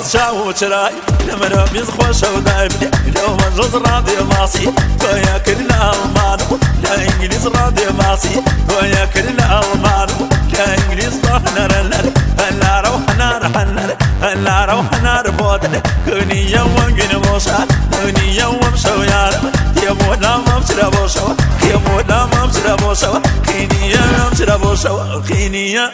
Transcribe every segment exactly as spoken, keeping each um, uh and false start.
شاو شراي لما رميز خوش ودايبني لو مجرد راضي ماسي ويا كل الألمان لا إنجليز راضي ماسي ويا كل الألمان لا إنجليز ضحنا رلل هلا روحنا رحلل هلا روحنا ربوتل كوني يوم جن موسى كوني يوم شويار يا مولا ما بشرب وشوا يا مولا ما بشرب وشوا كيني يا بشرب وشوا كيني يا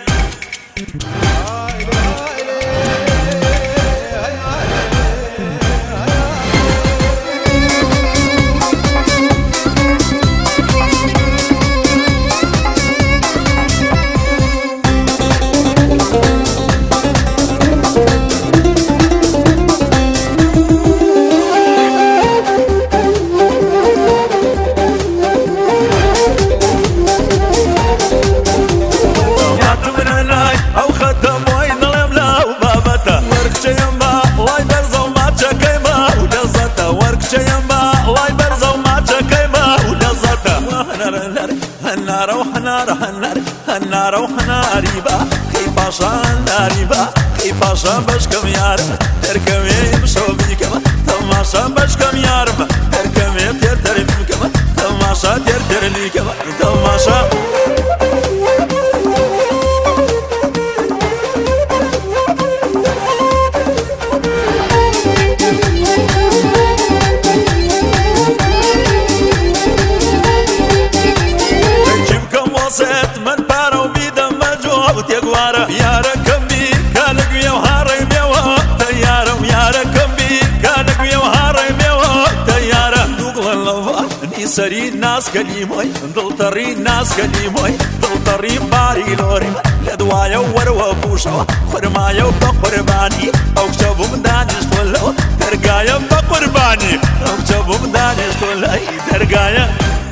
النار وحنار النار النار وحنار ريبا كيف عشان ريبا كيف عشان باش كم يارب تركم يمشوا بيكم ثم عشان باش كم يارب تركم يتر تربيكم ثم عشان تر تر ليكم ثم عشان وسط من بارو بيدم مجوب تيغوارا يا ركم بي كانك يا هاري ميوا تيارا يا ركم بي كانك يا هاري ميوا تيارا دوغ الله ني سري ناس كليموي دل طري ناس كليموي دل طري باري لوري لدوايا وروا بوشوا خرمايا بقرباني او شبو مدانش ولو درغايا بقرباني او شبو مدانش ولو درغايا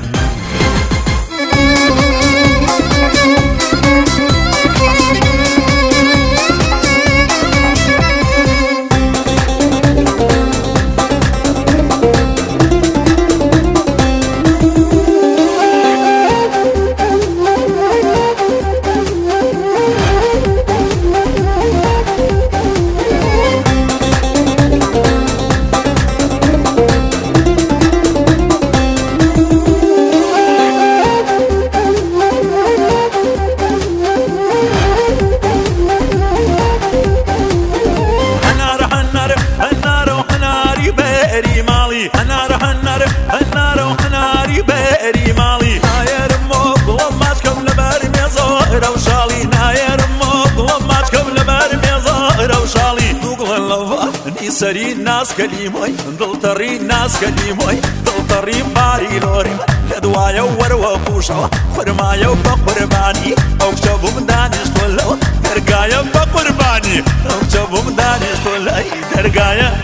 سري ناس كليموي دل طري ناس كليموي دل طري باري لوري لدوايا وروا بوشوا خرمايا بقرباني او شبو مدانش ولو درغايا بقرباني او شبو مدانش ولو درغايا